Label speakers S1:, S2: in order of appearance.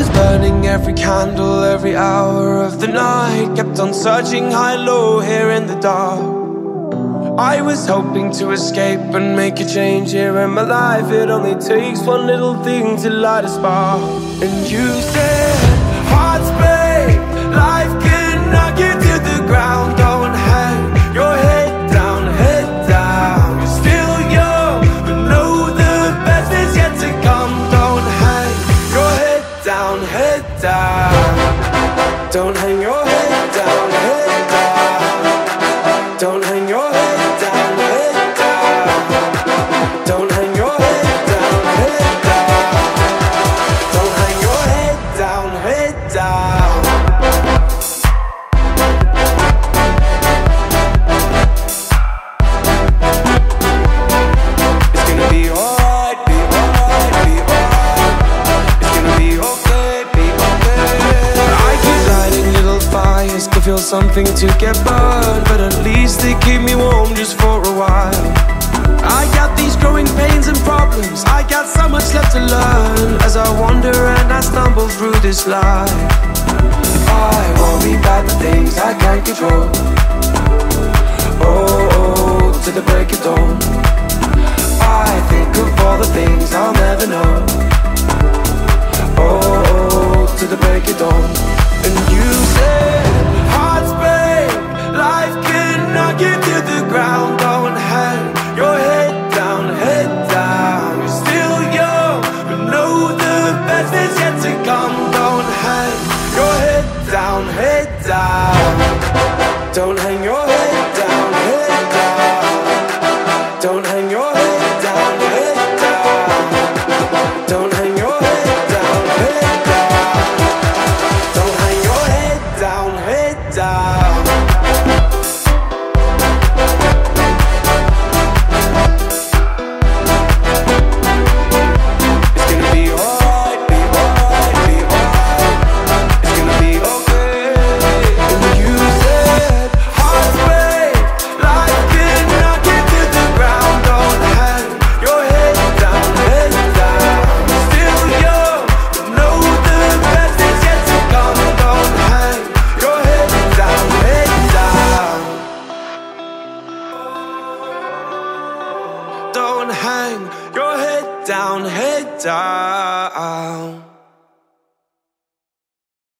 S1: was burning every candle, every hour of the night. Kept on searching high-low here in the dark. I was hoping to escape and make a change here in my life. It only takes one little thing to light a spark. And you said, hearts break, life can knock you to the ground. Don't hang your head down, head down. You're still young, but know the best is yet to come. Don't hang your head down, head down. Don't hang your head down, head down. Don't hang your head down, head down. Don't hang your head down, head down. Don't hang your head down, head down. It's gonna be alright, be alright, be alright. It's gonna be okay, be okay. I keep lighting little fires to feel something to get burned, but at least they keep me warm just for a while. I got these growing pains and problems, I got so much left to learn as I wander and I stumble through this life. I worry about the things I can't control. Oh, to the break of dawn. I think of all the things I'll never know. Oh, to the break of dawn. And you said, hearts break, life can knock you to the ground. Don't hang your head down, head down. You're still young, but know the best is yet to come. Don't hang your head down, head down. Don't hang your head down, head down. Don't hang your head down, head down. Don't hang your head down, head down. Don't hang your head down, head down. It's gonna be alright, be alright, be alright. It's gonna be okay. And you said, hearts break, life can knock you to the ground. Don't hang your head down, head down. You're still young, but know the best is yet to come. Don't hang your head down, head down. Don't hang your head down, head down.